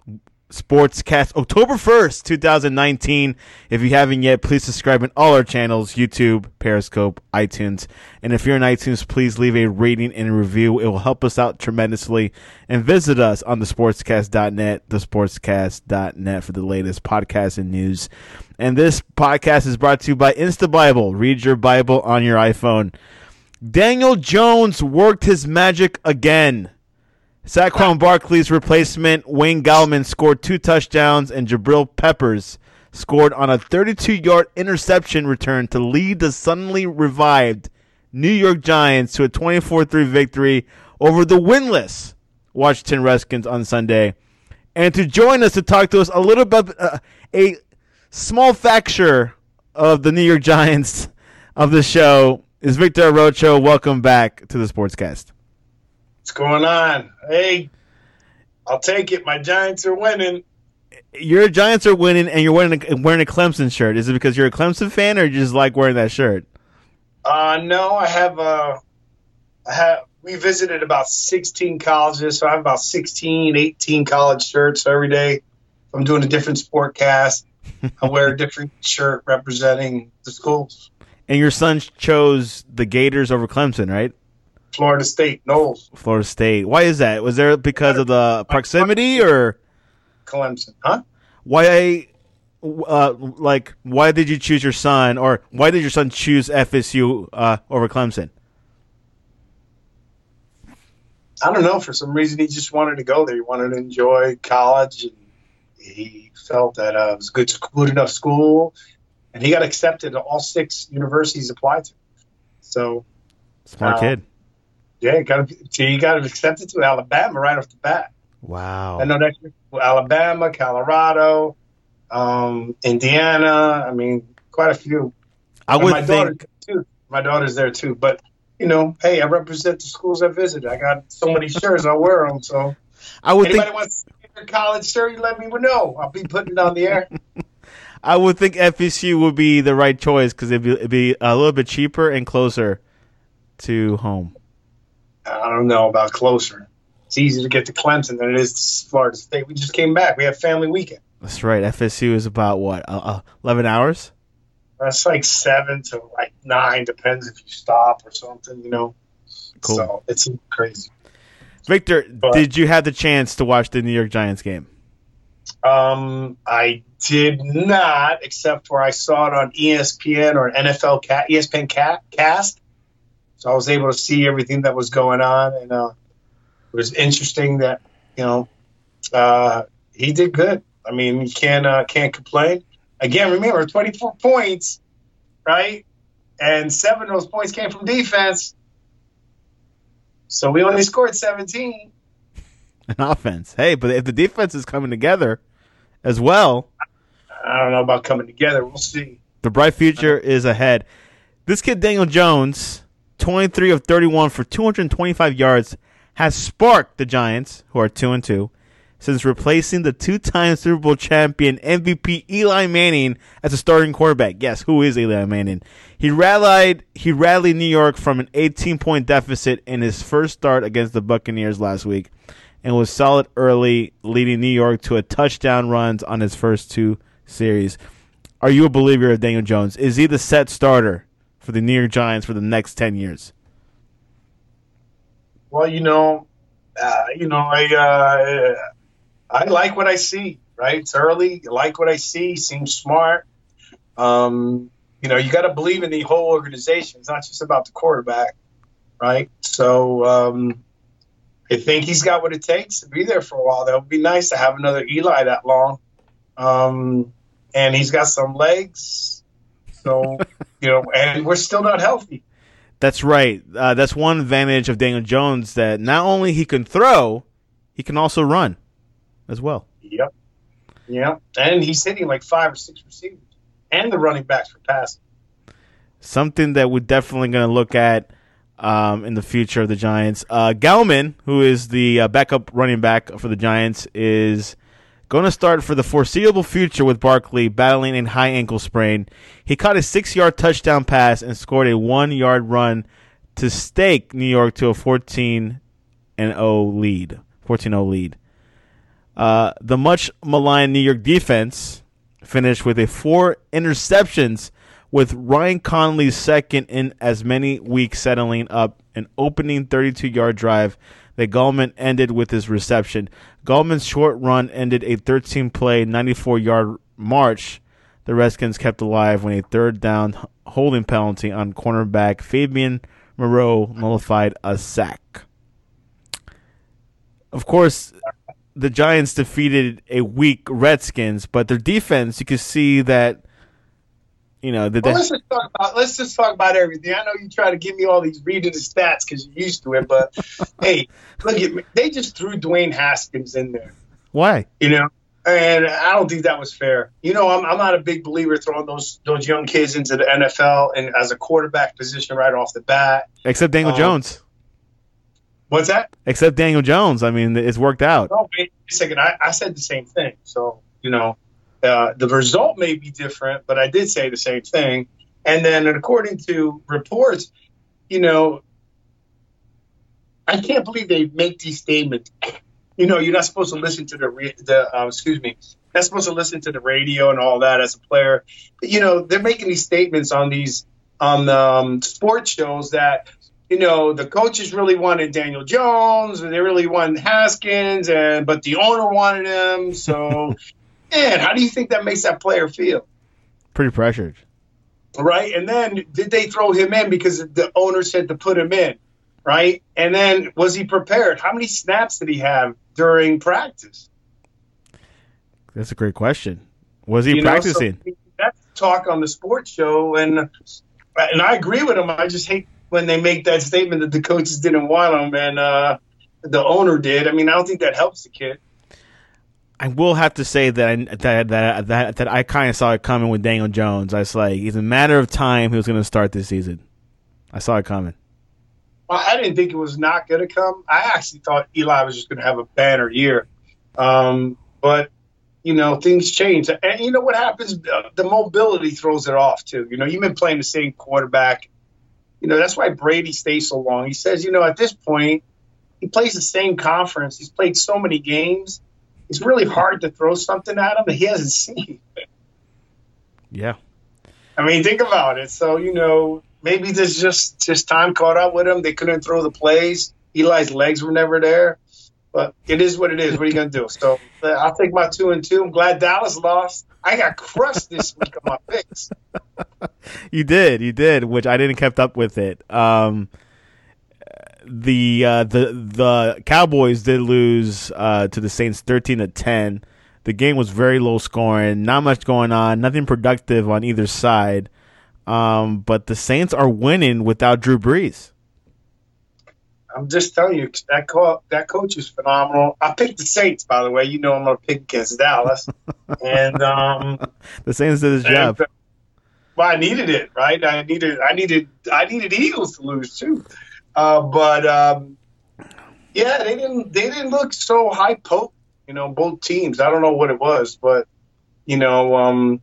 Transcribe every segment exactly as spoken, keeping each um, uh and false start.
Sportscast, October first, twenty nineteen. If you haven't yet, please subscribe on all our channels, YouTube, Periscope, iTunes. And if you're in iTunes, please leave a rating and a review. It will help us out tremendously. And visit us on the sportscast dot net, the sportscast dot net for the latest podcasts and news. And this podcast is brought to you by InstaBible. Read your Bible on your iPhone. Daniel Jones worked his magic again. Saquon Barkley's replacement, Wayne Gallman, scored two touchdowns, and Jabril Peppers scored on a thirty-two-yard interception return to lead the suddenly revived New York Giants to a twenty-four three victory over the winless Washington Redskins on Sunday. And to join us to talk to us a little bit, uh, a small facture of the New York Giants of the show is Victor Arocho. Welcome back to the Sportscast. What's going on? Hey, I'll take it. My Giants are winning. Your Giants are winning, and you're wearing a, wearing a Clemson shirt. Is it because you're a Clemson fan, or you just like wearing that shirt? Uh, no, I have. Uh, I have. We visited about sixteen colleges, so I have about sixteen, eighteen college shirts. So every day, if I'm doing a different sport cast, I wear a different shirt representing the schools. And your son chose the Gators over Clemson, right? Florida State, Knowles. Florida State. Why is that? Was there because of the proximity or Clemson? Huh? Why? Uh, like, why did you choose your son, or why did your son choose F S U uh, over Clemson? I don't know. For some reason, he just wanted to go there. He wanted to enjoy college, and he felt that uh, it was a good, good enough school, and he got accepted to all six universities applied to. So, smart uh, kid. Yeah, got he got accepted to Alabama right off the bat. Wow. I know that Alabama, Colorado, um, Indiana. I mean, quite a few. I and would my think daughter too. My daughter's there too. But you know, hey, I represent the schools I visited. I got so many shirts, I wear them. So, I would anybody think wants a college shirt, you let me know. I'll be putting it on the air. I would think F S U would be the right choice because it'd be, it'd be a little bit cheaper and closer to home. I don't know about closer. It's easier to get to Clemson than it is to Florida State. We just came back. We have family weekend. That's right. F S U is about, what, uh, eleven hours? That's like seven to like nine. Depends if you stop or something, you know. Cool. So it's crazy. Victor, but, did you have the chance to watch the New York Giants game? Um, I did not, except for I saw it on E S P N or N F L ca- E S P N ca- cast. So I was able to see everything that was going on, and uh, it was interesting that you know uh, he did good. I mean, you can't uh, can't complain. Again, remember twenty-four points, right? And seven of those points came from defense. So we only scored seventeen. An offense. Hey, but if the defense is coming together as well, I don't know about coming together. We'll see. The bright future is ahead. This kid Daniel Jones, twenty-three of thirty-one for two hundred twenty-five yards, has sparked the Giants, who are two and two, since replacing the two-time Super Bowl champion M V P Eli Manning as a starting quarterback. Yes, who is Eli Manning? He rallied he rallied New York from an eighteen-point deficit in his first start against the Buccaneers last week, and was solid early, leading New York to a touchdown runs on his first two series. Are you a believer of Daniel Jones? Is he the set starter for the New York Giants for the next ten years? Well, you know, uh, you know, I uh, I like what I see. Right, it's early. I like what I see. He seems smart. Um, you know, you got to believe in the whole organization. It's not just about the quarterback, right? So um, I think he's got what it takes to be there for a while. That would be nice to have another Eli that long. Um, and he's got some legs. So, you know, and we're still not healthy. That's right. Uh, that's one advantage of Daniel Jones, that not only he can throw, he can also run as well. Yep. Yep. And he's hitting like five or six receivers and the running backs for passing. Something that we're definitely going to look at um, in the future of the Giants. Uh, Gallman, who is the uh, backup running back for the Giants, is going to start for the foreseeable future with Barkley battling a high ankle sprain. He caught a six-yard touchdown pass and scored a one-yard run to stake New York to a fourteen and oh lead. fourteen oh lead. Uh, the much maligned New York defense finished with a four interceptions, with Ryan Connolly's second in as many weeks, settling up an opening thirty-two-yard drive that Gallman ended with his reception. Gallman's short run ended a thirteen-play, ninety-four-yard march the Redskins kept alive when a third down holding penalty on cornerback Fabian Moreau nullified a sack. Of course, the Giants defeated a weak Redskins, but their defense, you could see that, you know, the well, let's just talk about let's just talk about everything. I know you try to give me all these reading the stats because you're used to it, but hey, look at me. They just threw Dwayne Haskins in there. Why? You know, and I don't think that was fair. You know, I'm I'm not a big believer throwing those those young kids into the N F L and as a quarterback position right off the bat. Except Daniel um, Jones. What's that? Except Daniel Jones. I mean, it's worked out. No, wait a second. I, I said the same thing. So, you know, uh, the result may be different, but I did say the same thing. And then according to reports, you know, I can't believe they make these statements. You know, you're not supposed to listen to the, the uh, excuse me, not supposed to listen to the radio and all that as a player. But, you know, they're making these statements on these on um, sports shows that, you know, the coaches really wanted Daniel Jones, and they really wanted Haskins, and but the owner wanted him. So, man, how do you think that makes that player feel? Pretty pressured. Right? And then did they throw him in because the owner said to put him in? Right? And then was he prepared? How many snaps did he have during practice? That's a great question. Was he you practicing? Know, so that's talk on the sports show, and and I agree with him. I just hate when they make that statement that the coaches didn't want him and uh, the owner did. I mean, I don't think that helps the kid. I will have to say that I, that that that, that I kind of saw it coming with Daniel Jones. I was like, it's a matter of time he was going to start this season. I saw it coming. Well, I didn't think it was not going to come. I actually thought Eli was just going to have a banner year. Um, but, you know, things change. And you know what happens? The mobility throws it off, too. You know, you've been playing the same quarterback. You know, that's why Brady stays so long. He says, you know, at this point, he plays the same conference. He's played so many games. It's really hard to throw something at him that he hasn't seen. Yeah. I mean, think about it. So, you know, maybe there's just, just time caught up with him. They couldn't throw the plays. Eli's legs were never there. But it is what it is. What are you going to do? So I'll take my two and two. I'm glad Dallas lost. I got crushed this week on my picks. You did, you did, which I didn't kept up with it. Um, the uh, the the Cowboys did lose uh, to the Saints thirteen to ten. The game was very low scoring, not much going on, nothing productive on either side. Um, but the Saints are winning without Drew Brees. I'm just telling you, that co- that coach is phenomenal. I picked the Saints, by the way. You know I'm going to pick against Dallas. and um, the Saints did his job. And, well, I needed it, right? I needed, I needed, I needed Eagles to lose too. Uh, but um, yeah, they didn't, they didn't look so high potent. You know, both teams. I don't know what it was, but you know, um,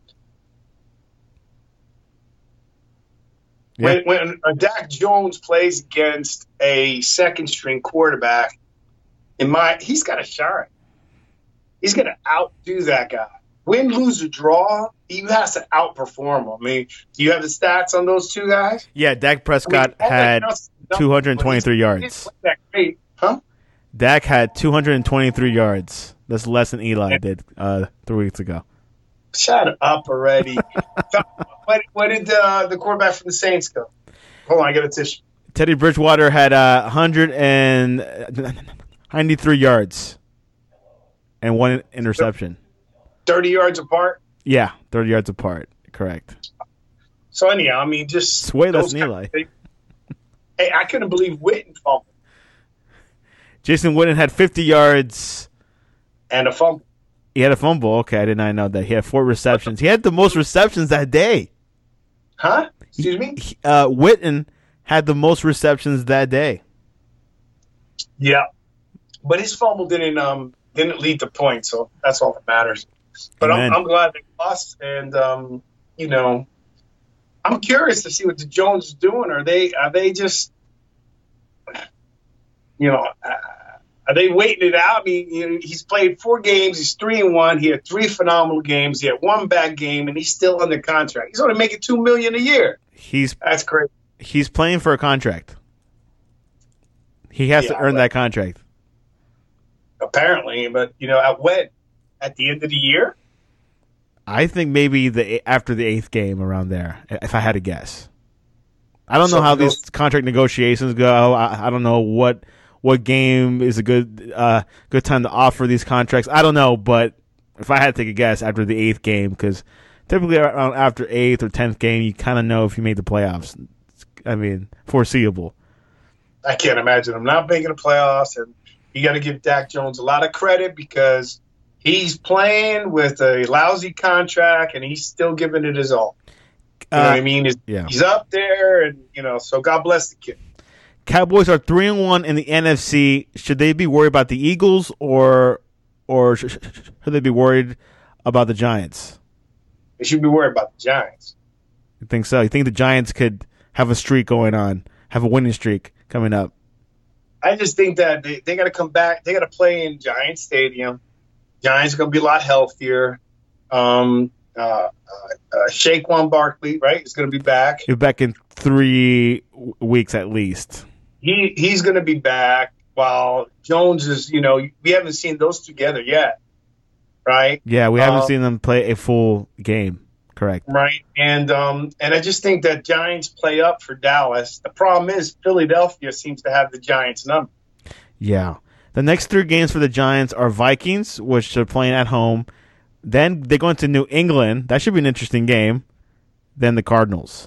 yeah. when when uh, Dak Jones plays against a second string quarterback, in my, he's got to shine. He's going to outdo that guy. Win, lose, or draw, he has to outperform him. I mean, do you have the stats on those two guys? Yeah, Dak Prescott I mean, had two hundred twenty-three yards. That great, huh? Dak had two hundred twenty-three yards. That's less than Eli did uh, three weeks ago. Shut up already. what, what did uh, the quarterback from the Saints go? Hold on, I got a tissue. Teddy Bridgewater had uh, one hundred ninety-three yards and one interception. thirty yards apart? Yeah, thirty yards apart. Correct. So, anyhow, I mean, just. It's way less than Eli. Hey, I couldn't believe Witten fumbled. Jason Witten had fifty yards. And a fumble. He had a fumble. Okay, I did not know that. He had four receptions. He had the most receptions that day. Huh? Excuse me? He, uh, Witten had the most receptions that day. Yeah. But his fumble didn't um didn't lead to points, so that's all that matters. But I'm, I'm glad they lost, and um, you know, I'm curious to see what the Jones is doing. Are they are they just, you know, uh, Are they waiting it out? I mean, you know, he's played four games. He's three and one. He had three phenomenal games. He had one bad game, and he's still under contract. He's only making two million a year. He's That's crazy. He's playing for a contract. He has Yeah, to earn but- that contract. Apparently, but you know, at when? At the end of the year? I think maybe the after the eighth game around there, if I had to guess. I don't know So how those- these contract negotiations go. I, I don't know what what game is a good uh, good time to offer these contracts. I don't know, but if I had to take a guess after the eighth game, because typically around after eighth or tenth game, you kind of know if you made the playoffs. I mean, foreseeable. I can't imagine him not making the playoffs. And you got to give Dak Jones a lot of credit because he's playing with a lousy contract and he's still giving it his all. You know Uh, what I mean? He's, yeah. he's up there, and you know, so God bless the kid. Cowboys are three and one in the N F C. Should they be worried about the Eagles, or or sh- sh- should they be worried about the Giants? They should be worried about the Giants. You think so? You think the Giants could have a streak going on, have a winning streak coming up? I just think that they, they got to come back. They got to play in Giant Stadium. Giants are going to be a lot healthier. Um, uh, uh, uh, Saquon Barkley, right, is going to be back. You're back in three w- weeks at least. He he's going to be back. While Jones is, you know, we haven't seen those together yet, right? Yeah, we haven't Um, seen them play a full game. Correct. Right, and um, and I just think that Giants play up for Dallas. The problem is Philadelphia seems to have the Giants number. Yeah. The next three games for the Giants are Vikings, which they're playing at home. Then they're going to New England. That should be an interesting game. Then the Cardinals.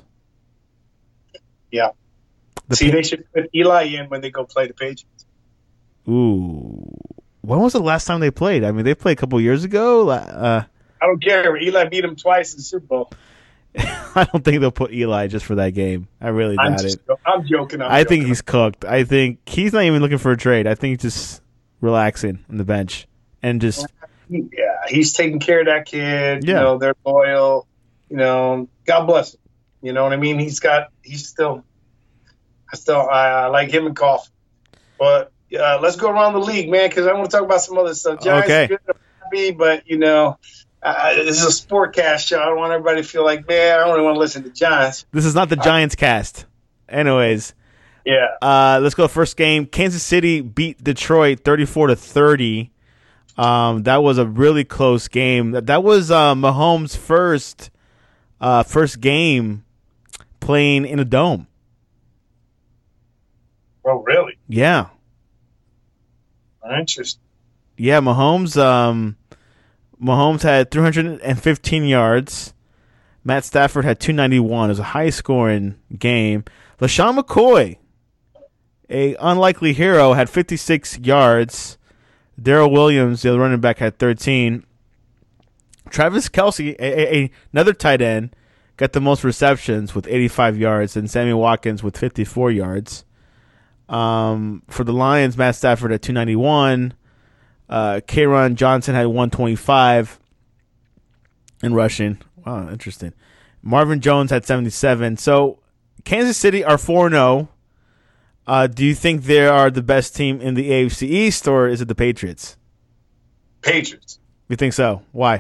Yeah. The See, Pa- they should put Eli in when they go play the Patriots. Ooh. When was the last time they played? I mean, they played a couple years ago. Uh, I don't care. Eli beat him twice in the Super Bowl. I don't think they'll put Eli just for that game. I really I'm, doubt just, it. I'm joking. I'm I joking. think he's cooked. I think he's not even looking for a trade. I think he's just relaxing on the bench and just Yeah, he's taking care of that kid. Yeah. You know, they're loyal. You know, God bless him. You know what I mean? He's got. He's still. I still. I, I like him and Coughlin. But uh, let's go around the league, man, because I want to talk about some other stuff. Giants Okay. are good, I'm happy, but you know, uh, this is a sportcast show. I don't want everybody to feel like, man, I don't really want to listen to Giants. this is not the Giants cast. Anyways, Yeah. uh, let's go first game. Kansas City beat Detroit thirty-four to thirty. Um, that was a really close game. That, that was uh, Mahomes' first uh, first game playing in a dome. Oh, really? Yeah. Interesting. Yeah, Mahomes. Um, Mahomes had three hundred fifteen yards. Matt Stafford had two ninety-one. It was a high-scoring game. LaShawn McCoy, a unlikely hero, had fifty-six yards. Darrell Williams, the other running back, had thirteen. Travis Kelce, a, a, a- another tight end, got the most receptions with eighty-five yards, and Sammy Watkins with fifty-four yards. Um, for the Lions, Matt Stafford had two ninety-one. Uh, K'Ron Johnson had one twenty-five in rushing. Wow, interesting. Marvin Jones had seventy-seven. So Kansas City are four and oh. Uh, do you think they are the best team in the A F C East, or is it the Patriots? Patriots. You think so? Why?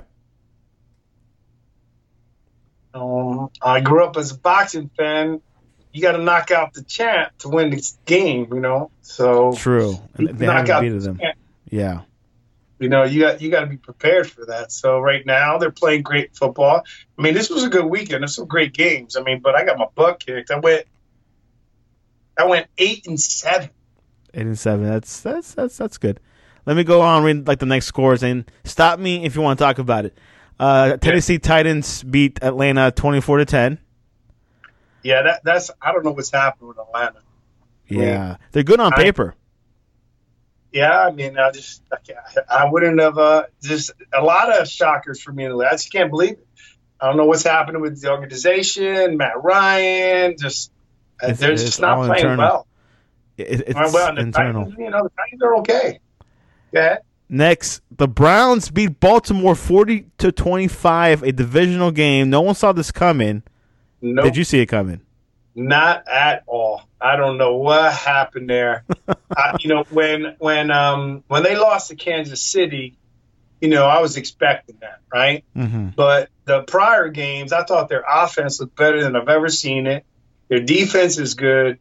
Um, I grew up as a boxing fan. You got to knock out the champ to win this game, you know. So True. And they knock haven't out beaten the them. champ. Yeah. You know, you got you got to be prepared for that. So right now they're playing great football. I mean, this was a good weekend. There's some great games. I mean, but I got my butt kicked. I went, I went eight and seven. Eight and seven. That's that's that's that's good. Let me go on and read like the next scores and stop me if you want to talk about it. Uh, Tennessee Titans beat Atlanta twenty-four to ten. Yeah, that that's I don't know what's happening with Atlanta. Yeah, they're good on I- paper. Yeah, I mean, I just I, I wouldn't have uh, just a lot of shockers for me. I just can't believe it. I don't know what's happening with the organization, Matt Ryan. Just uh, It's- they're it's just not all playing internal. well. It, it's Well, well, and the internal. Titans, you know, the Titans are okay. Yeah. Next, the Browns beat Baltimore forty to twenty-five, a divisional game. No one saw this coming. No. Did you see it coming? Not at all. I don't know what happened there. I, you know, when when um when they lost to Kansas City, you know, I was expecting that, right? Mm-hmm. But the prior games, I thought their offense looked better than I've ever seen it. Their defense is good.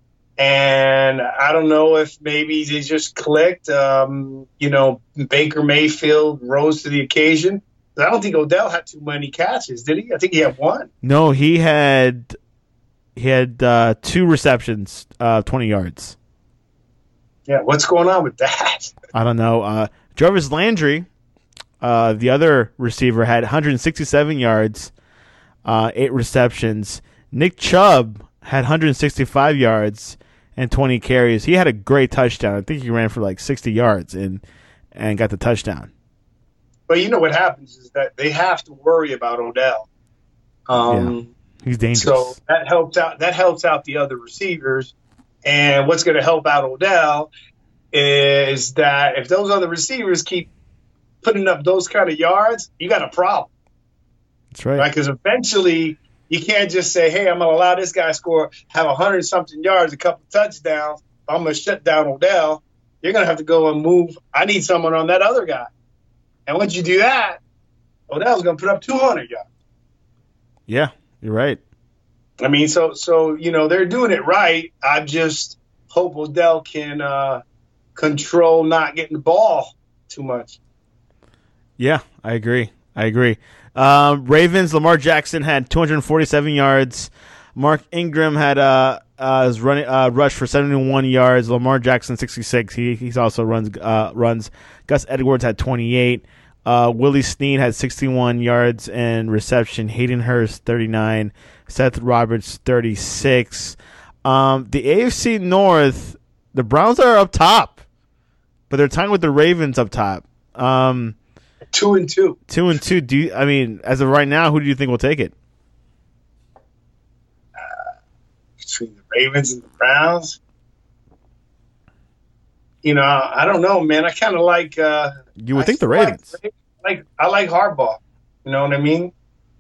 And I don't know if maybe they just clicked. Um, you know, Baker Mayfield rose to the occasion. I don't think Odell had too many catches, did he? I think he had one. No, he had he had uh, two receptions, uh, twenty yards. Yeah, what's going on with that? I don't know. Uh, Jarvis Landry, uh, the other receiver, had one hundred sixty-seven yards, uh, eight receptions. Nick Chubb had one hundred sixty-five yards and twenty carries. He had a great touchdown. I think he ran for like sixty yards and and got the touchdown. But you know what happens is that they have to worry about Odell. Um, yeah. He's dangerous. So that helps out. That helps out the other receivers. And what's going to help out Odell is that if those other receivers keep putting up those kind of yards, you got a problem. That's right. Because right? eventually you can't just say, "Hey, I'm going to allow this guy to score, have a hundred something yards, a couple touchdowns. I'm going to shut down Odell." You're going to have to go and move. I need someone on that other guy. And once you do that, Odell's going to put up two hundred yards. Yeah, you're right. I mean, so, so you know, they're doing it right. I just hope Odell can uh, control not getting the ball too much. Yeah, I agree. I agree. Um, Ravens, Lamar Jackson had two hundred forty-seven yards. Mark Ingram had uh, uh, his running uh, rush for seventy-one yards. Lamar Jackson sixty-six. He he's also runs uh, runs. Gus Edwards had twenty-eight. Uh, Willie Snead had sixty-one yards and reception. Hayden Hurst thirty-nine. Seth Roberts thirty-six. Um, the A F C North, the Browns are up top, but they're tying with the Ravens up top. Um, two and two. Two and two. Do you, I mean, as of right now, who do you think will take it? Uh, between the Ravens and the Browns, you know, I don't know, man. I kind of like. Uh, you would I think the Ravens. Like, like I like Harbaugh. You know what I mean?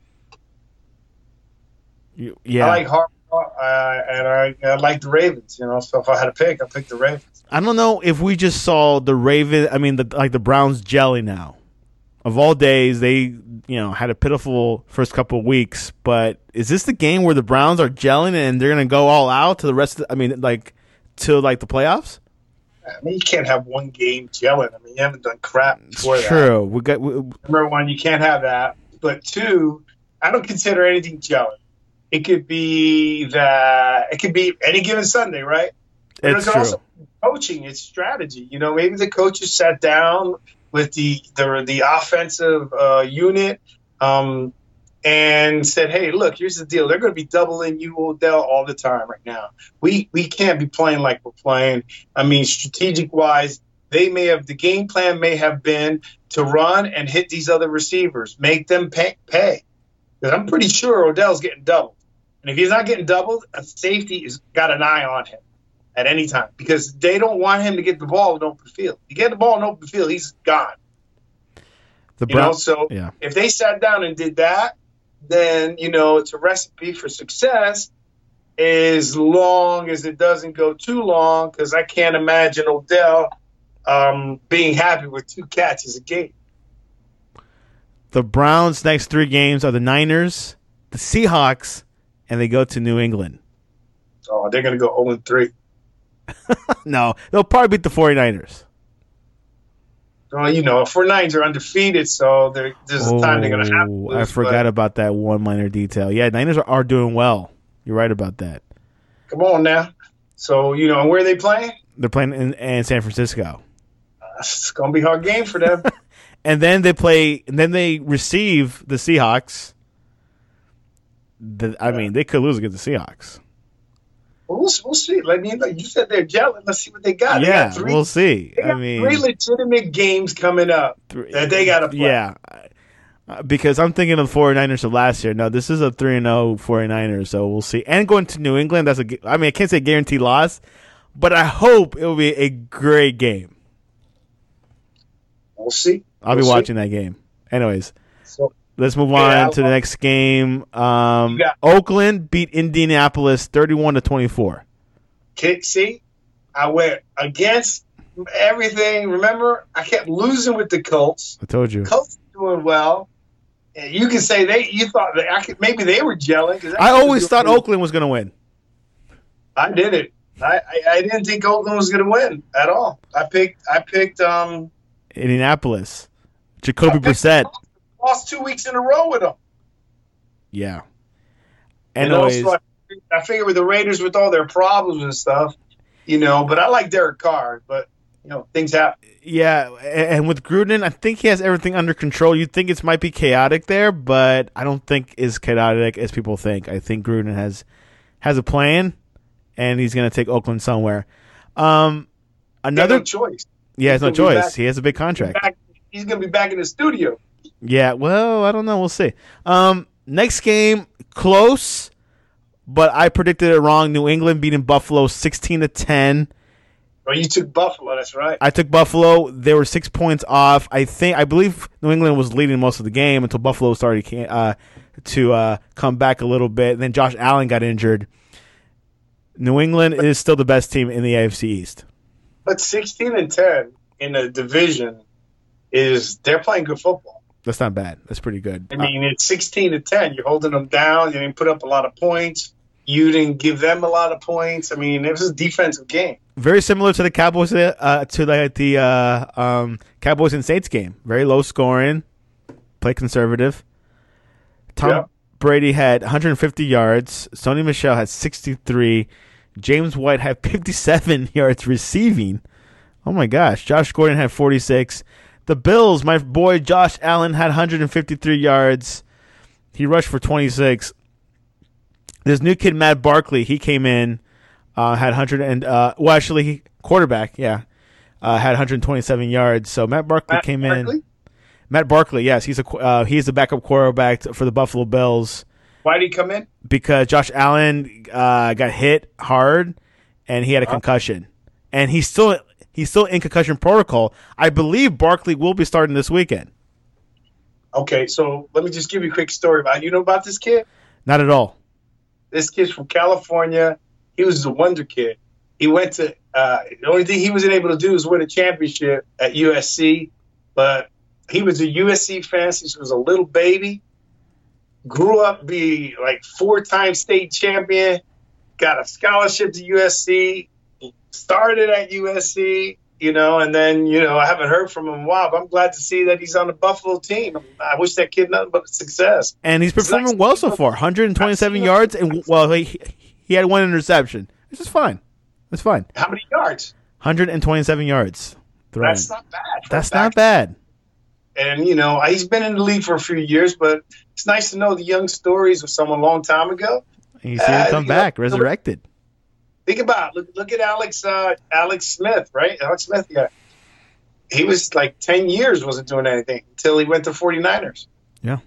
You, yeah, I like Harbaugh, uh, and I, I like the Ravens. You know, so if I had to pick, I pick the Ravens. I don't know if we just saw the Raven. I mean, the, like the Browns jelly now. Of all days, they you know had a pitiful first couple of weeks. But is this the game where the Browns are gelling and they're going to go all out to the rest of? The, I mean, like to like the playoffs. I mean, you can't have one game gelling. I mean, you haven't done crap before it's that. True. We got we, number one, you can't have that. But two, I don't consider anything gelling. It could be that it could be any given Sunday, right? But it's it true. Also coaching, it's strategy. You know, maybe the coaches sat down with the the, the offensive uh, unit um, and said, "Hey, look, here's the deal. They're going to be doubling you, Odell, all the time right now. We we can't be playing like we're playing. I mean, strategic wise, they may have the game plan may have been to run and hit these other receivers, make them pay. pay. Because I'm pretty sure Odell's getting doubled. And if he's not getting doubled, a safety has got an eye on him at any time because they don't want him to get the ball in open field. If you get the ball in open field, he's gone. The you know, so yeah. if they sat down and did that, then, you know, it's a recipe for success as long as it doesn't go too long because I can't imagine Odell um, being happy with two catches a game. The Browns' next three games are the Niners, the Seahawks, and they go to New England. Oh, they're going to go oh and three. No, they'll probably beat the 49ers. Well, you know, forty-niners are undefeated, so there's a oh, time they're going to have to lose. I forgot but, about that one minor detail. Yeah, Niners are, are doing well. You're right about that. Come on now. So, you know, where are they playing? They're playing in, in San Francisco. Uh, it's going to be a hard game for them. And then they play, and then they receive the Seahawks. The, I mean, they could lose against the Seahawks. Well, we'll, we'll see. I mean, like you said, they're gelling. Let's see what they got. Yeah, they got three, we'll see. They got I mean, three legitimate games coming up three, that they got to play. Yeah, uh, because I'm thinking of the 49ers of last year. No, this is a three and oh 49ers, so we'll see. And going to New England, that's a. I mean, I can't say guaranteed loss, but I hope it will be a great game. We'll see. I'll we'll be see. watching that game. Anyways, So, Let's move Yeah, on to the next game. Um, You got- Oakland beat Indianapolis thirty-one to twenty-four. Kick, see, I went against everything. Remember, I kept losing with the Colts. I told you. Colts doing well. And you can say they. You thought that I could, maybe they were gelling. 'Cause I always thought Oakland was going to win. I did it. I, I, I didn't think Oakland was going to win at all. I picked. I picked. Um, Indianapolis. Jacoby I picked Brissett. Lost two weeks in a row with them. Yeah. And Anyways, also, I, I figure with the Raiders, with all their problems and stuff, you know. But I like Derek Carr. But you know, things happen. yeah, and with Gruden, I think he has everything under control. You'd think it might be chaotic there, but I don't think it's chaotic as people think. I think Gruden has has a plan, and he's going to take Oakland somewhere. Um, another no choice. Yeah, he has no He's gonna be choice. back- He has a big contract. Back, he's going to be back in the studio. Yeah, well, I don't know. We'll see. Um, next game, close, but I predicted it wrong. New England beating Buffalo sixteen to ten. Oh, you took Buffalo. That's right. I took Buffalo. They were six points off. I think I believe New England was leading most of the game until Buffalo started uh, to uh, come back a little bit. And then Josh Allen got injured. New England is still the best team in the A F C East. But sixteen and ten in the division is they're playing good football. That's not bad. That's pretty good. I mean, it's sixteen to ten. You're holding them down. You didn't put up a lot of points. You didn't give them a lot of points. I mean, it was a defensive game. Very similar to the Cowboys, uh, to the, the uh, um, Cowboys and Saints game. Very low scoring, play conservative. Tom Yep. Brady had one hundred fifty yards. Sony Michel had sixty-three. James White had fifty-seven yards receiving. Oh my gosh! Josh Gordon had forty-six. The Bills, my boy Josh Allen had one hundred fifty-three yards. He rushed for twenty-six. This new kid, Matt Barkley, he came in, uh, had one hundred and uh, well, actually, he, quarterback, yeah, uh, had one hundred twenty-seven yards. So Matt Barkley Matt came Barkley? in. Matt Barkley, yes, he's a uh, he's the backup quarterback for the Buffalo Bills Why did he come in? because Josh Allen uh, got hit hard and he had a concussion, and he's still he's still in concussion protocol. I believe Barkley will be starting this weekend. Okay, so let me just give you a quick story about you know about this kid. Not at all. This kid's from California. He was a wonder kid. He went to uh, the only thing he wasn't able to do was win a championship at U S C, but he was a U S C fan since he was a little baby. Grew up to be like four-time state champion. Got a scholarship to U S C. Started at U S C, you know, and then you know I haven't heard from him in a while. But I'm glad to see that he's on the Buffalo team. I wish that kid nothing but success. And he's performing nice. well so far. one hundred twenty-seven I've seen yards, him. and well, he he had one interception, which is fine. That's fine. How many yards? one hundred twenty-seven yards. Thrown. That's not bad. for a That's back. not bad. And, you know, he's been in the league for a few years, but it's nice to know the young stories of someone a long time ago. And you see him Uh, come you know, back, resurrected. Think about it. Look, look at Alex uh, Alex Smith, right? Alex Smith, yeah. He was like ten years wasn't doing anything until he went to 49ers. Yeah.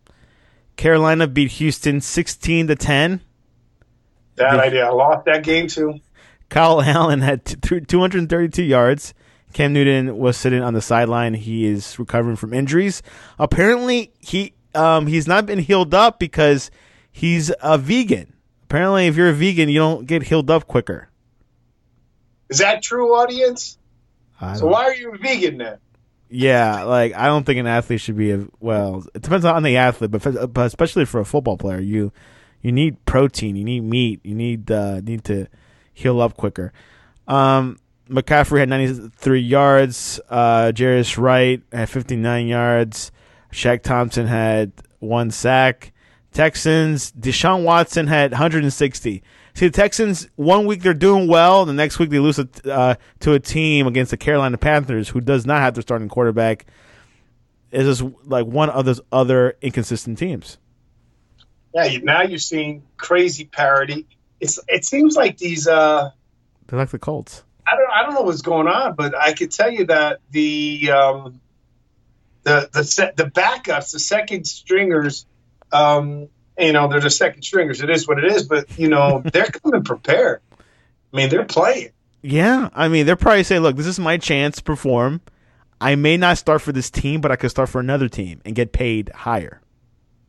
Carolina beat Houston sixteen to ten. That Yeah. idea. I lost that game, too. Kyle Allen had t- two hundred thirty-two yards. Cam Newton was sitting on the sideline. He is recovering from injuries. Apparently, he um, he's not been healed up because he's a vegan. Apparently, if you're a vegan, you don't get healed up quicker. Is that true, audience? I So don't- why are you a vegan then? Yeah, like I don't think an athlete should be a well. It depends on the athlete, but f- but especially for a football player, you you need protein, you need meat, you need uh, need to heal up quicker. Um, McCaffrey had ninety-three yards. Uh, Jarius Wright had fifty-nine yards. Shaq Thompson had one sack. Texans, Deshaun Watson had one hundred sixty. See, the Texans, one week they're doing well, the next week they lose uh, to a team against the Carolina Panthers, who does not have their starting quarterback. It's just like one of those other inconsistent teams. Yeah, you- now you're seeing crazy parity. It's It seems like these uh, – They're like the Colts. I don't I don't know what's going on, but I could tell you that the um, the the set, the backups, the second stringers, um, you know, they're the second stringers. It is what it is, but you know, they're coming prepared. I mean, they're playing. Yeah, I mean, they're probably saying, look, this is my chance to perform. I may not start for this team, but I could start for another team and get paid higher.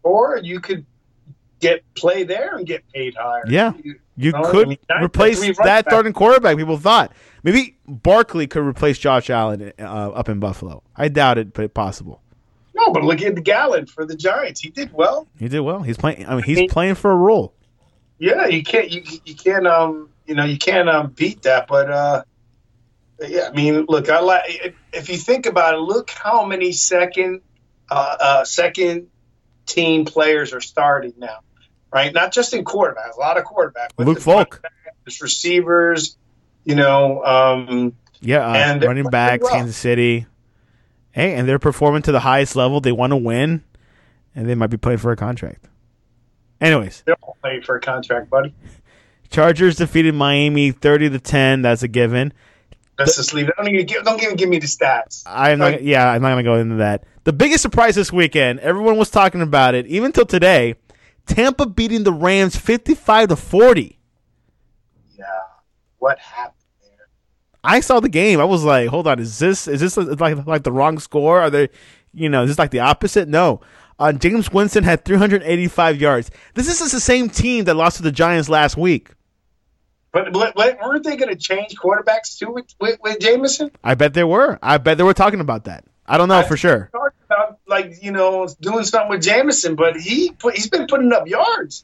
or you could get play there and get paid higher. Yeah, you, you know, could I mean, replace three that running backs. starting quarterback. People thought maybe Barkley could replace Josh Allen uh, up in Buffalo. I doubt it, but it's possible. No, but look at Gallen for the Giants. He did well. He did well. He's playing. I mean, he's I mean, playing for a role. Yeah, you can't you you can't um you know you can't um beat that. But uh, yeah, I mean, look, I like if you think about it, look how many second uh, uh second team players are starting now, right? Not just in quarterbacks, a lot of quarterbacks. but Luke there's Falk. there's receivers, you know. Um, Yeah, uh, and they're running playing backs, well. Kansas City. Hey, and they're performing to the highest level. They want to win, and they might be playing for a contract. Anyways, They're all playing for a contract, buddy. Chargers defeated Miami thirty to ten. That's a given. Let's just leave it. Don't even give, don't even give me the stats. I'm not, Like, yeah, I'm not gonna go into that. The biggest surprise this weekend, everyone was talking about it, even till today. Tampa beating the Rams fifty-five to forty. yeah, what happened there? I saw the game. I was like, "Hold on, is this is this like like the wrong score? Are they, you know, is this like the opposite?" No. Uh, James Winston had three hundred eighty-five yards. This is the same team that lost to the Giants last week. But, but, but weren't they going to change quarterbacks too with, with, with Jameson? I bet they were. I bet they were talking about that. I don't know I for sure. talked about, like, you know, doing something with Jameson, but he put, he's been putting up yards.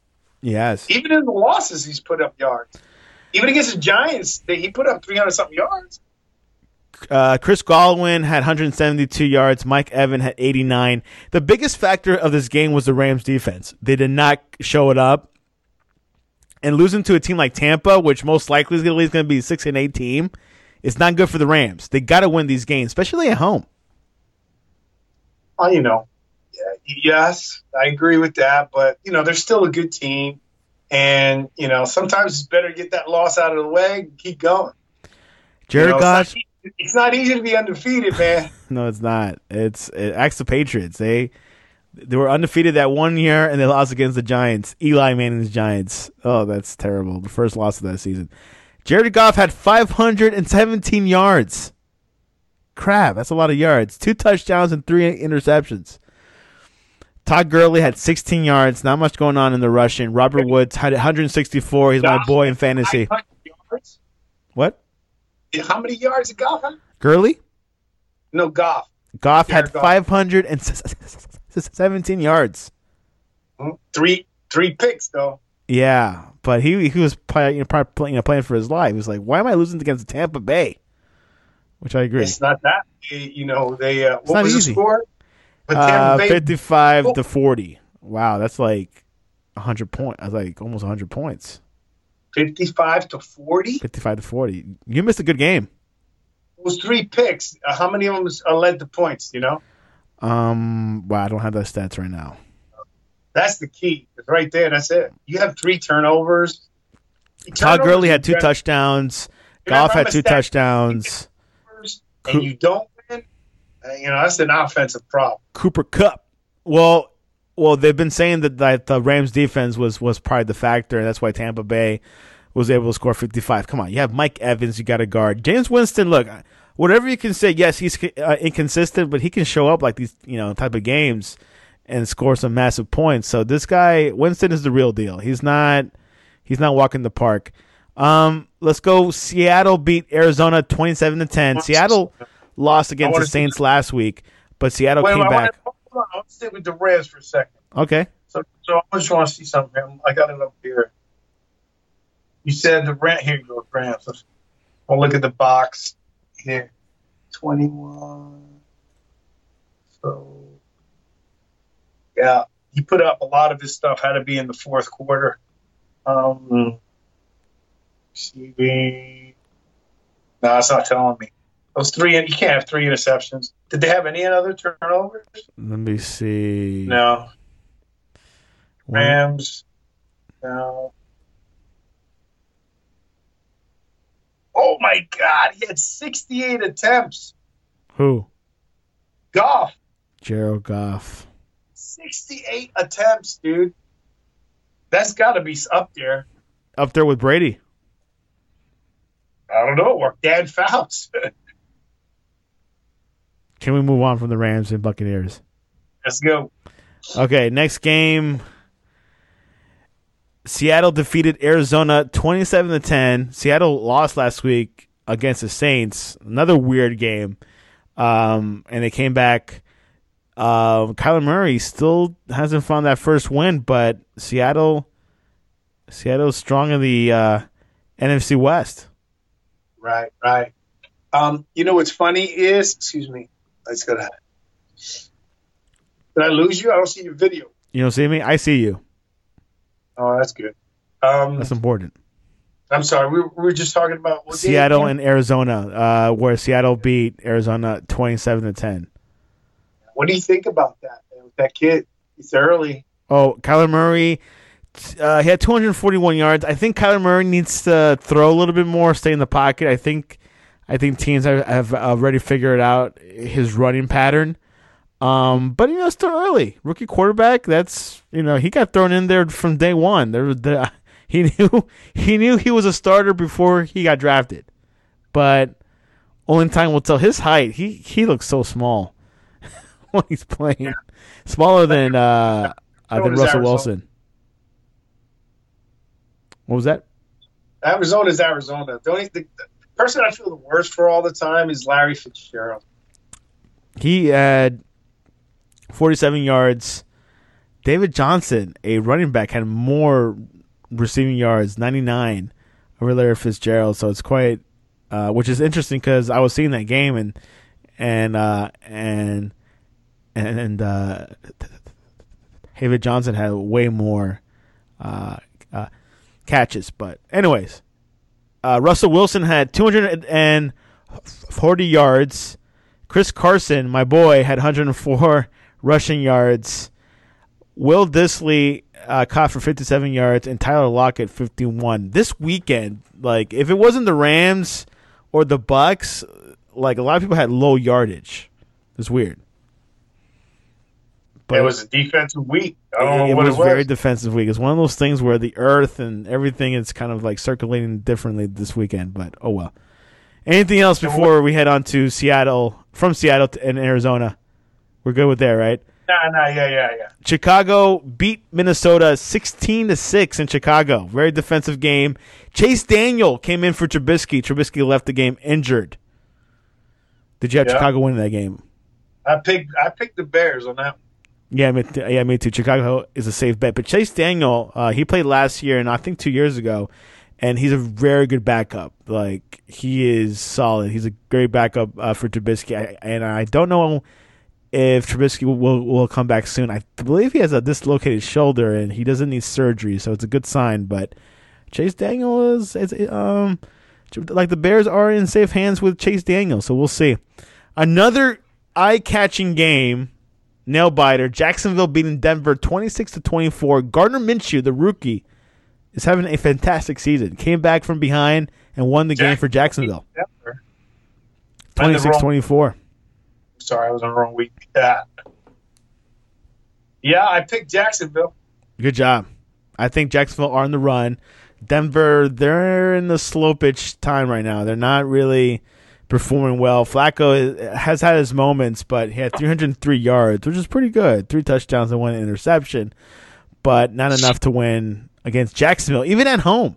Yes. Even in the losses, he's put up yards. Even against the Giants, they, he put up three hundred something yards. Uh, Chris Godwin had one hundred seventy-two yards. Mike Evans had eighty-nine. The biggest factor of this game was the Rams defense. They did not show it up. And losing to a team like Tampa, which most likely is going to be a six and eight team, it's not good for the Rams. They got to win these games, especially at home. Well, you know, yeah, yes, I agree with that. But, you know, they're still a good team. And, you know, sometimes it's better to get that loss out of the way and keep going. Jared you know, Goff. It's not, it's not easy to be undefeated, man. No, it's not. It's it, ask the Patriots. They they were undefeated that one year, and they lost against the Giants. Eli Manning's Giants. Oh, that's terrible. The first loss of that season. Jared Goff had five hundred seventeen yards. Crap, that's a lot of yards. Two touchdowns and three interceptions. Todd Gurley had sixteen yards. Not much going on in the rushing. Robert Woods had one hundred sixty-four. He's my boy in fantasy. Yards? What? How many yards did Goff have? Gurley? No, Goff. Goff Jared had Goff. five hundred seventeen yards. Three three picks, though. Yeah, but he he was play, you know, probably you know, playing for his life. He was like, "Why am I losing against Tampa Bay?" Which I agree. It's not that. You know, they uh, what not was easy. the score? But Uh, Tampa Bay, fifty-five Oh. to forty. Wow, that's like a hundred points. That's like almost a hundred points. fifty-five to forty. Fifty-five to forty. You missed a good game. It was three picks. Uh, how many of them uh, led to points? You know, Um, wow, I don't have those stats right now. that's the key. It's right there. That's it. You have three turnovers. Todd Turnovers Gurley are had two better. touchdowns. You know, Goff had I'm a two stat- touchdowns. And you don't win. Uh, you know, that's an offensive problem. Cooper Kupp. Well, well, they've been saying that, that the Rams defense was was probably the factor, and that's why Tampa Bay was able to score fifty-five. Come on, you have Mike Evans, you got to guard. James Winston, look, whatever you can say, yes, he's uh, inconsistent, but he can show up like these, you know, type of games and score some massive points. So this guy, Winston, is the real deal. He's not he's not walking the park. Um, let's go. Seattle beat Arizona twenty-seven to ten. Seattle lost against the Saints last week, but Seattle Wait, came wait, back. Hold on. I want to stay with the Rams for a second. Okay. So, so I just want to see something. I got it up here. You said the rent. Here you go, Rams. Let's- I'll look at the box here. twenty-one. So, yeah, he put up a lot of his stuff. Had to be in the fourth quarter. Um, receiving. No, it's not telling me. Those three. You can't have three interceptions. Did they have any other turnovers? Let me see. No. One- Rams. No. Oh my God! He had sixty-eight attempts. Who? Goff, Jared Goff. sixty-eight attempts, dude. That's got to be up there. Up there with Brady. I don't know. Or Dan Fouts. Can we move on from the Rams and Buccaneers? Let's go. Okay, next game. Seattle defeated Arizona twenty-seven to ten. Seattle lost last week against the Saints. Another weird game. Um, and they came back. Uh, Kyler Murray still hasn't found that first win, but Seattle, Seattle's strong in the uh, N F C West. Right, right. Um, you know what's funny is, excuse me, let's go ahead. Did I lose you? I don't see your video. You don't see me? I see you. Oh, that's good. Um, That's important. I'm sorry. We, we were just talking about what Seattle and Arizona, uh, where Seattle beat Arizona twenty-seven to ten. What do you think about that, man, with that kid? He's early. Oh, Kyler Murray, uh, he had two hundred forty-one yards. I think Kyler Murray needs to throw a little bit more, stay in the pocket. I think, I think teams have, have already figured out his running pattern. Um, but you know, it's still early. Rookie quarterback. That's you know, he got thrown in there from day one. There, the, he knew he knew he was a starter before he got drafted. But only time will tell. His height. He he looks so small when he's playing. Yeah. Smaller than uh, uh than Russell Arizona. Wilson. What was that? Arizona's Arizona. The only the, the person I feel the worst for all the time is Larry Fitzgerald. He had forty-seven yards. David Johnson, a running back, had more receiving yards, ninety-nine, over Larry Fitzgerald. So it's quite, uh, which is interesting because I was seeing that game and and uh, and and uh, David Johnson had way more uh, uh, catches. But anyways, uh, Russell Wilson had two hundred forty yards. Chris Carson, my boy, had one hundred four rushing yards. Will Dissly uh, caught for fifty-seven yards, and Tyler Lockett fifty-one. This weekend, like if it wasn't the Rams or the Bucks, like a lot of people had low yardage. It's weird. But it was a defensive week. I don't know it what was it was. Very defensive week. It's one of those things where the earth and everything is kind of like circulating differently this weekend. But oh well. Anything else before we head on to Seattle, from Seattle to, and Arizona? We're good with that, right? Nah, nah, yeah, yeah, yeah. Chicago beat Minnesota sixteen to six in Chicago. Very defensive game. Chase Daniel came in for Trubisky. Trubisky left the game injured. Did you have yeah. Chicago win that game? I picked I picked the Bears on that one. Yeah, me too. Yeah, me too. Chicago is a safe bet. But Chase Daniel, uh, he played last year and I think two years ago. And he's a very good backup. Like, he is solid. He's a great backup uh, for Trubisky. I, and I don't know if Trubisky will, will will come back soon. I believe he has a dislocated shoulder, and he doesn't need surgery, so it's a good sign. But Chase Daniel is, is um like the Bears are in safe hands with Chase Daniel, so we'll see. Another eye-catching game, nail-biter. Jacksonville beating Denver twenty-six to twenty-four. Gardner Minshew, the rookie, is having a fantastic season. Came back from behind and won the Jack- game for Jacksonville. twenty-six twenty-four. Sorry, I was on the wrong week. Yeah. Yeah, I picked Jacksonville. Good job. I think Jacksonville are on the run. Denver, they're in the slow pitch time right now. They're not really performing well. Flacco has had his moments, but he had three hundred three yards, which is pretty good. Three touchdowns and one interception, but not enough to win against Jacksonville, even at home.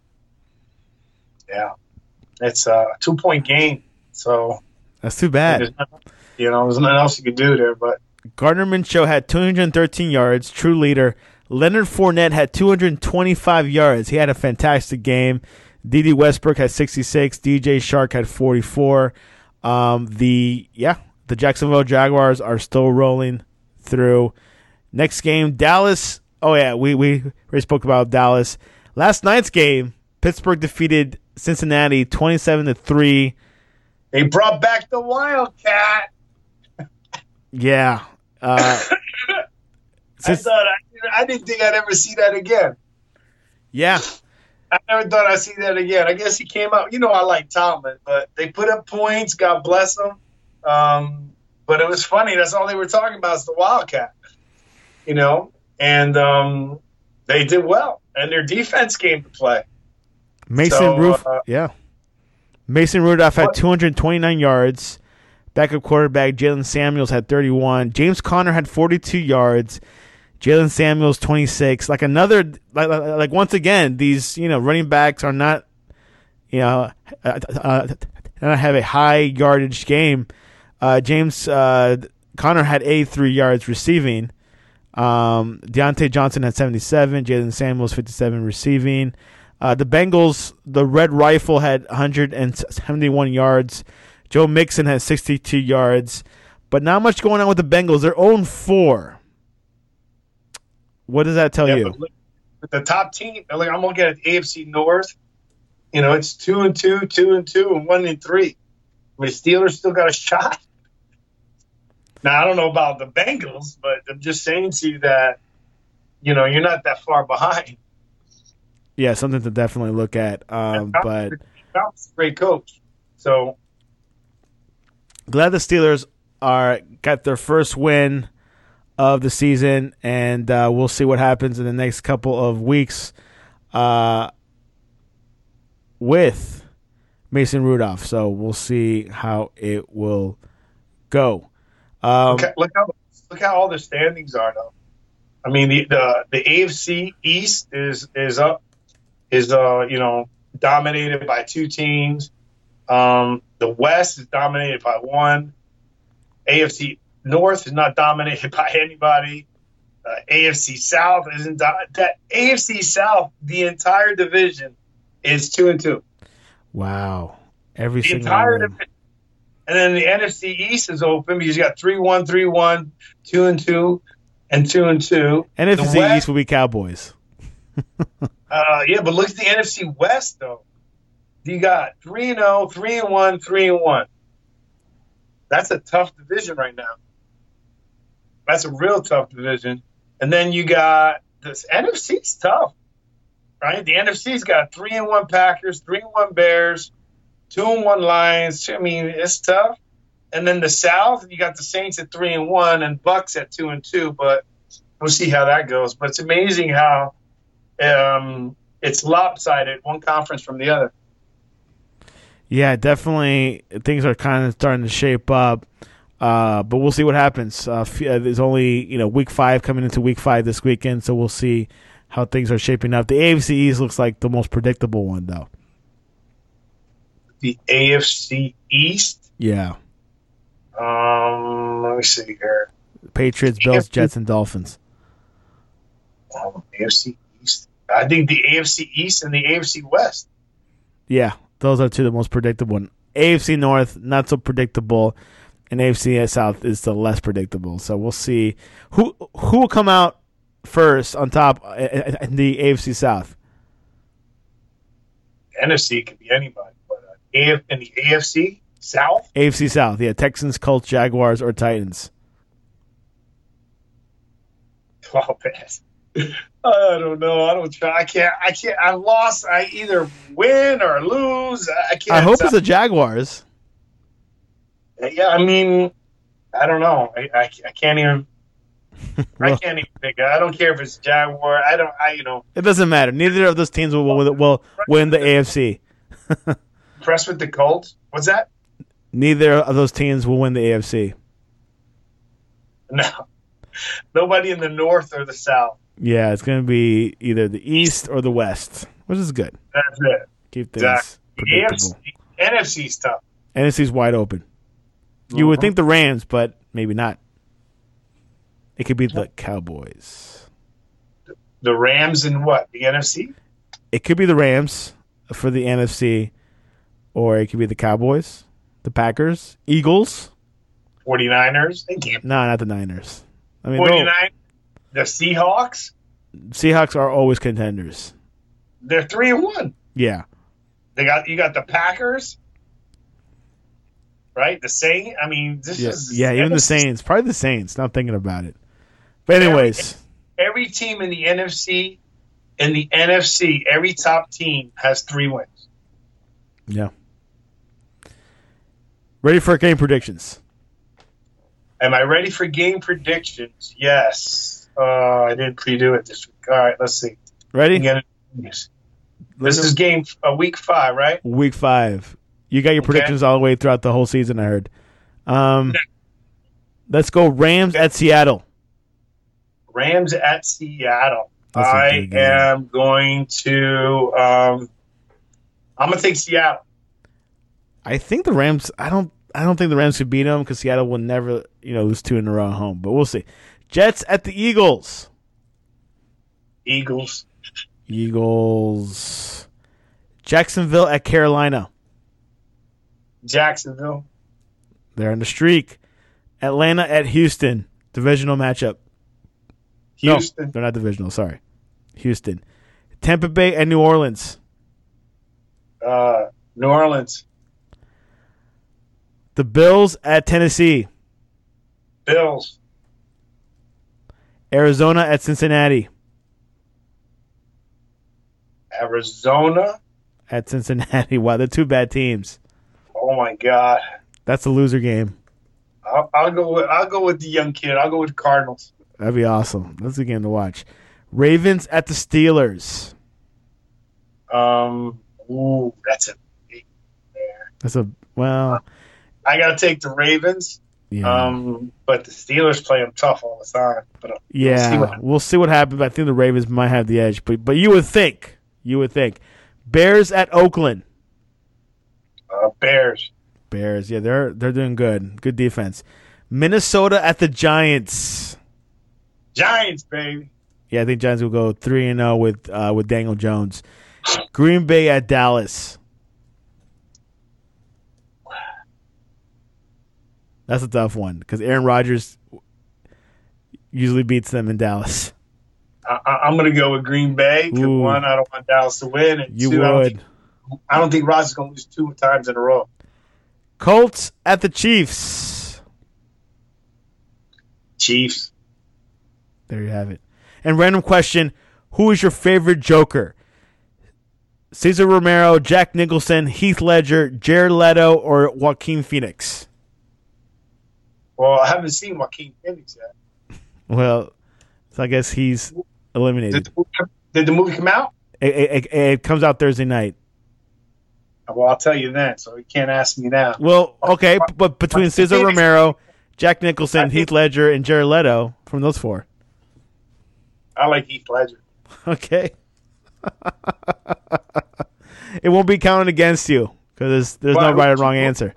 Yeah, it's a two-point game, so that's too bad. You know, there's nothing else you could do there. But Gardner Minshew had two hundred thirteen yards, true leader. Leonard Fournette had two hundred twenty-five yards. He had a fantastic game. D D Westbrook had sixty-six. D J Shark had forty-four. Um, the yeah, the Jacksonville Jaguars are still rolling through. Next game, Dallas. Oh yeah, we we already spoke about Dallas. Last night's game, Pittsburgh defeated Cincinnati twenty-seven to three. They brought back the Wildcat. Yeah. Uh, I thought I, I didn't think I'd ever see that again. Yeah. I never thought I'd see that again. I guess he came out. You know, I like Tomlin, but they put up points. God bless them. Um, but it was funny. That's all they were talking about is the Wildcat. You know, and um, they did well, and their defense came to play. Mason so, Rudolph, uh, yeah. Mason Rudolph had two hundred twenty-nine yards. Backup quarterback Jalen Samuels had thirty-one. James Conner had forty-two yards. Jalen Samuels twenty-six. Like another, like, like once again, these you know running backs are not, you know, uh, uh, not have a high yardage game. Uh, James uh, Conner had eighty-three yards receiving. Um, Deontay Johnson had seventy-seven. Jalen Samuels fifty-seven receiving. Uh, the Bengals, the Red Rifle had one hundred seventy-one yards. Joe Mixon had sixty-two yards. But not much going on with the Bengals. They're oh and four. What does that tell yeah, you? With the top team, like I'm looking at the A F C North. You know, it's two and two, two and two, and one and three. I mean, the Steelers still got a shot. Now I don't know about the Bengals, but I'm just saying to you that you know you're not that far behind. Yeah, something to definitely look at. Um, but Trump's a great coach, so glad the Steelers are got their first win of the season, and uh, we'll see what happens in the next couple of weeks uh, with Mason Rudolph. So we'll see how it will go. Um, look, look how look how all the standings are, though. I mean, the the, the A F C East is is up. is, uh, you know, dominated by two teams. Um, the West is dominated by one. A F C North is not dominated by anybody. Uh, A F C South isn't do- that A F C South. The entire division is two and two. Wow, every the single entire one. division. And then the N F C East is open because you got three one, three one, two and two, and two and two. N F C East will be Cowboys. Uh, yeah, but look at the N F C West, though. You got three and oh, three and one, three and one. That's a tough division right now. That's a real tough division. And then you got this N F C's tough, right? The N F C's got three and one Packers, three and one Bears, two and one Lions. I mean, it's tough. And then the South, you got the Saints at three and one and Bucks at two and two. But we'll see how that goes. But it's amazing how um, it's lopsided, one conference from the other. Yeah, definitely. Things are kind of starting to shape up, uh, but we'll see what happens. Uh, there's only you know week five coming into week five this weekend, so we'll see how things are shaping up. The A F C East looks like the most predictable one, though. The A F C East. Yeah. Um, let me see here. Patriots, Bills, Jets, and Dolphins. Oh, A F C East. I think the A F C East and the A F C West. Yeah. Those are two of the most predictable ones. A F C North, not so predictable, and A F C South is the less predictable. So we'll see who who will come out first on top in the A F C South. N F C could be anybody, but uh, A F, in the A F C South, A F C South, yeah, Texans, Colts, Jaguars, or Titans. Oh, man. I don't know. I don't try. I can't. I can't. I lost. I either win or lose. I can't. I hope it's the Jaguars. Yeah, I mean, I don't know. I, I, I can't even. well, I can't even pick. I don't care if it's Jaguar. I don't. I you know. It doesn't matter. Neither of those teams will will, will win the A F C. Impressed with the Colts? What's that? Neither of those teams will win the A F C. No. Nobody in the North or the South. Yeah, it's going to be either the East or the West, which is good. That's it. Keep things exactly. predictable. The N F C's tough. N F C's wide open. You mm-hmm. would think the Rams, but maybe not. It could be the Cowboys. The Rams and what? The N F C? It could be the Rams for the N F C, or it could be the Cowboys, the Packers, Eagles. forty-niners? They can't. No, not the Niners. I mean, forty-nine. The Seahawks? Seahawks are always contenders. They're three and one. Yeah. They got you got the Packers, right? The Saints. I mean, this yeah. is yeah, even the Saints. Probably the Saints. Not thinking about it. But anyways, every, every team in the N F C, in the N F C, every top team has three wins. Yeah. Ready for game predictions? Am I ready for game predictions? Yes. Uh, I didn't pre-do it this week. All right, let's see. Ready? This is game uh, week five, right? Week five. You got your predictions okay. all the way throughout the whole season, I heard. Um, let's go Rams at Seattle. Rams at Seattle. That's a I good game. am going to. Um, I'm gonna take Seattle. I think the Rams. I don't. I don't think the Rams could beat them because Seattle will never, you know, lose two in a row at home. But we'll see. Jets at the Eagles. Eagles. Eagles. Jacksonville at Carolina. Jacksonville. They're on the streak. Atlanta at Houston. Divisional matchup. Houston. No, they're not divisional. Sorry. Houston. Tampa Bay and New Orleans. Uh, New Orleans. The Bills at Tennessee. Bills. Arizona at Cincinnati. Arizona. At Cincinnati. Wow, they're two bad teams. Oh my God. That's a loser game. I'll, I'll go with I'll go with the young kid. I'll go with the Cardinals. That'd be awesome. That's a game to watch. Ravens at the Steelers. Um. Ooh, that's a. That's a well. I gotta take the Ravens. Yeah. Um. But the Steelers play them tough all the time. But uh, yeah, we'll see what we'll see what happens. I think the Ravens might have the edge, but but you would think, you would think, Bears at Oakland. uh, Bears. Bears, yeah, they're they're doing good. Good defense. Minnesota at the Giants. Giants, baby. Yeah, I think Giants will go three and zero with uh, with Daniel Jones. Green Bay at Dallas. That's a tough one because Aaron Rodgers usually beats them in Dallas. I, I, I'm gonna go with Green Bay. 'Cause Ooh. one, I don't want Dallas to win, and You two, I don't would. think, I don't think Rodgers is gonna lose two times in a row. Colts at the Chiefs. Chiefs. There you have it. And random question: who is your favorite Joker? Cesar Romero, Jack Nicholson, Heath Ledger, Jared Leto, or Joaquin Phoenix? Well, I haven't seen Joaquin Phoenix yet. Well, so I guess he's Did eliminated. the, did the movie come out? It, it, it, it comes out Thursday night. Well, I'll tell you then, so you can't ask me now. Well, okay, but between Joaquin Cesar Phoenix- Romero, Jack Nicholson, I think- Heath Ledger, and Jared Leto, from those four. I like Heath Ledger. Okay. It won't be counted against you because there's, there's no Well, right or wrong answer.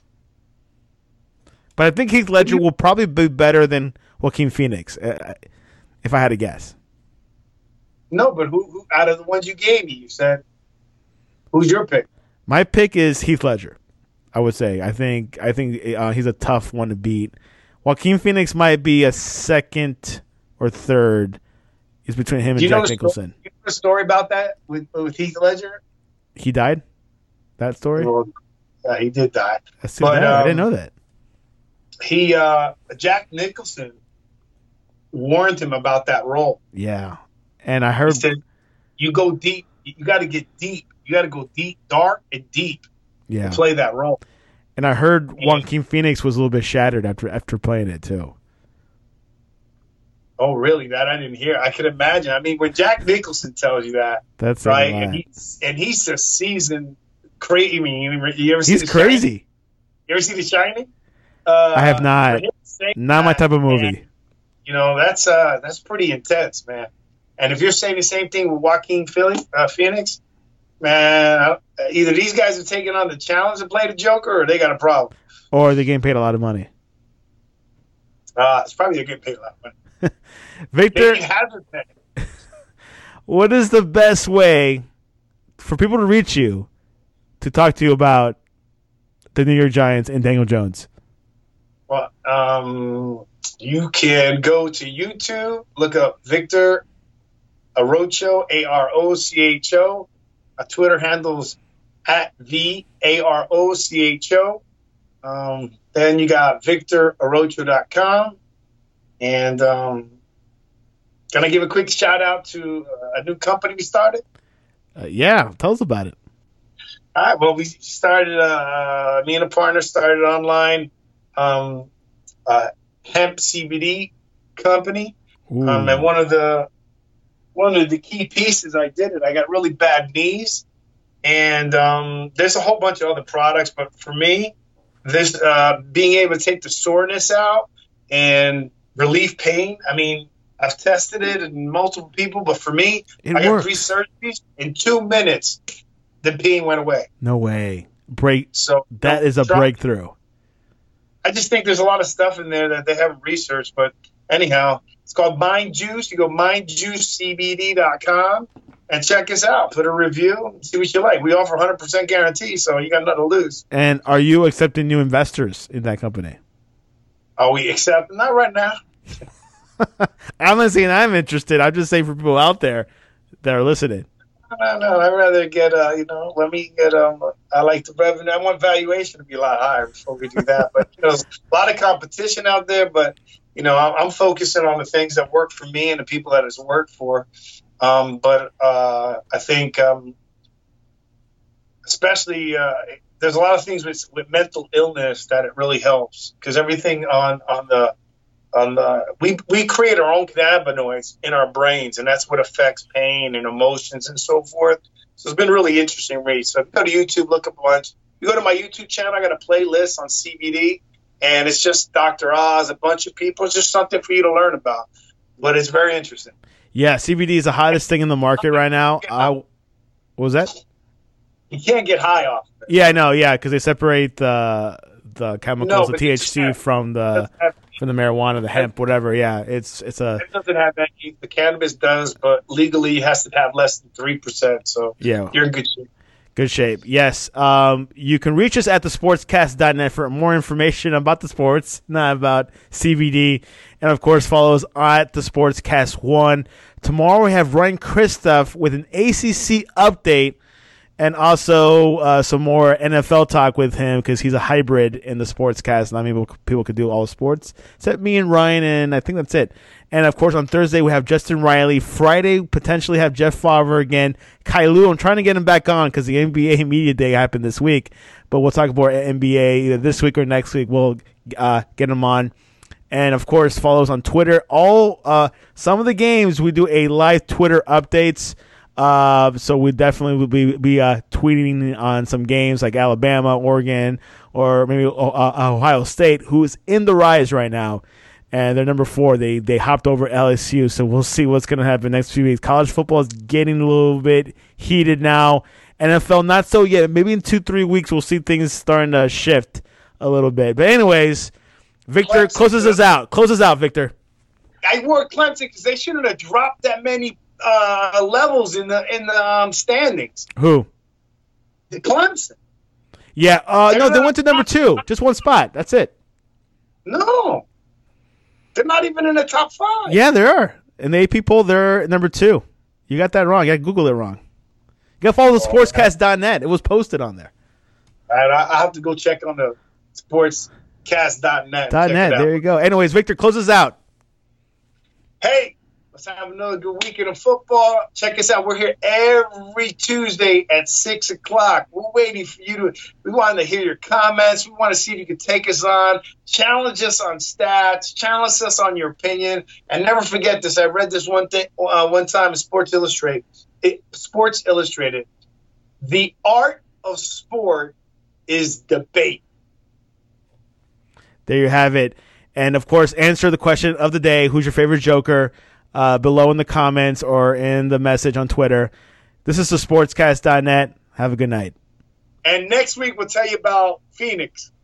But I think Heath Ledger will probably be better than Joaquin Phoenix, uh, if I had to guess. No, but who, who out of the ones you gave me, you said, who's your pick? My pick is Heath Ledger. I would say. I think. I think uh, he's a tough one to beat. Joaquin Phoenix might be a second or third. It's between him and You know, Jack the Nicholson. story, you know the story about that with with Heath Ledger? He died. That story. Well, uh, he did die. That's too but, bad. I um, didn't know that. He uh, Jack Nicholson warned him about that role. Yeah, and I He heard. said, "You go deep. You got to get deep. You got to go deep, dark, and deep Yeah, to play that role." and I heard Joaquin Phoenix was a little bit shattered after after playing it too. Oh, really? That I didn't hear. I can imagine. I mean, when Jack Nicholson tells you that, That's right? a lot. And he's and he's a seasoned crazy. I mean, you ever see He's The Shining? crazy. You ever see The Shining? Uh, I have not. for him to say Not my that, type of movie. man, you know, that's uh, that's pretty intense, man. And if you're saying the same thing with Joaquin Philly, uh, Phoenix, man, uh, either these guys are taking on the challenge to play the Joker, or they got a problem. Or they're getting paid a lot of money. Uh, it's probably they're getting paid a lot of money. Victor, Maybe hazard pay. what is the best way for people to reach you to talk to you about the New York Giants and Daniel Jones? Well, um, you can go to YouTube, look up Victor Arocho, A R O C H O. My Twitter handle's at V A R O C H O. Um, then you got victor arocho dot com. And um, can I give a quick shout out to uh, a new company we started? Uh, yeah, tell us about it. All right. Well, we started. Uh, me and a partner started online um, uh, hemp C B D company, Ooh. um, and one of the one of the key pieces I did it. I got really bad knees, and um, there's a whole bunch of other products, but for me, this uh, being able to take the soreness out and relieve pain. I mean, I've tested it in multiple people, but for me, it I works. got three surgeries in two minutes. The pain went away. No way. Break. So that is a try, breakthrough. I just think there's a lot of stuff in there that they haven't researched. But anyhow, it's called Mind Juice. You go mind juice c b d dot com and check us out. Put a review and see what you like. We offer one hundred percent guarantee, so you got nothing to lose. And are you accepting new investors in that company? Are we accepting? Not right now. I'm not saying I'm interested. I'm just saying for people out there that are listening. No, no, I'd rather get, uh, you know, let me get, um, I like the revenue. I want valuation to be a lot higher before we do that. But, you know, there's a lot of competition out there, but, you know, I'm, I'm focusing on the things that work for me and the people that it's worked for. Um, but uh, I think, um, especially, uh, there's a lot of things with, with mental illness that it really helps because everything on, on the, On the, we we create our own cannabinoids in our brains, and that's what affects pain and emotions and so forth. So it's been really interesting read. So if you go to YouTube, look up a bunch. You go to my YouTube channel, I got a playlist on C B D, and it's just Doctor Oz, a bunch of people. It's just something for you to learn about, but it's very interesting. Yeah, C B D is the hottest thing in the market right now. Uh, what was that? You can't get high off of it. Yeah, I know. Yeah, because they separate the the chemicals, No, the T H C from the from the marijuana, the hemp, whatever. Yeah, it's it's a. It doesn't have any. The cannabis does, but legally it has to have less than three percent. So yeah, you're in good shape. Good shape. Yes. Um, you can reach us at the sportscast dot net for more information about the sports, not about C B D. And, of course, follow us at the Sportscast one. Tomorrow we have Ryan Christoph with an A C C update and also uh, some more N F L talk with him because he's a hybrid in the Sportscast. Not many people could do all sports except me and Ryan, and I think that's it. And, of course, on Thursday we have Justin Riley. Friday, potentially have Jeff Favre again. Kailu, I'm trying to get him back on because the N B A Media Day happened this week. But we'll talk about N B A either this week or next week. We'll uh, get him on. And, of course, follow us on Twitter. All uh, some of the games we do a live Twitter updates. Uh, so we definitely will be, be uh, tweeting on some games like Alabama, Oregon, or maybe uh, Ohio State, who is in the rise right now. And they're number four. They they hopped over L S U, so we'll see what's going to happen next few weeks. College football is getting a little bit heated now. N F L, not so yet. Maybe in two, three weeks we'll see things starting to shift a little bit. But anyways, Victor, Clemson, closes us out. Close us out, Victor. I wore Clemson because they shouldn't have dropped that many uh, levels in the in the um, standings. Who? The Clemson. Yeah. Uh, no, they went to number two. Just one spot. That's it. No. They're not even in the top five. Yeah, they are. In the A P poll, they're number two. You got that wrong. You got to Google it wrong. You got to follow the sportscast dot net. It was posted on there. All right, I have to go check on the sportscast dot net. Dot net. There you go. Anyways, Victor, close us out. Hey, let's have another good weekend of football. Check us out. We're here every Tuesday at six o'clock. We're waiting for you to – we want to hear your comments. We want to see if you can take us on. Challenge us on stats. Challenge us on your opinion. And never forget this. I read this one thing uh, one time in Sports Illustrated. It, Sports Illustrated. The art of sport is debate. There you have it. And, of course, answer the question of the day. Who's your favorite Joker? Uh, below in the comments or in the message on Twitter. This is the sportscast dot net. Have a good night. And next week we'll tell you about Phoenix.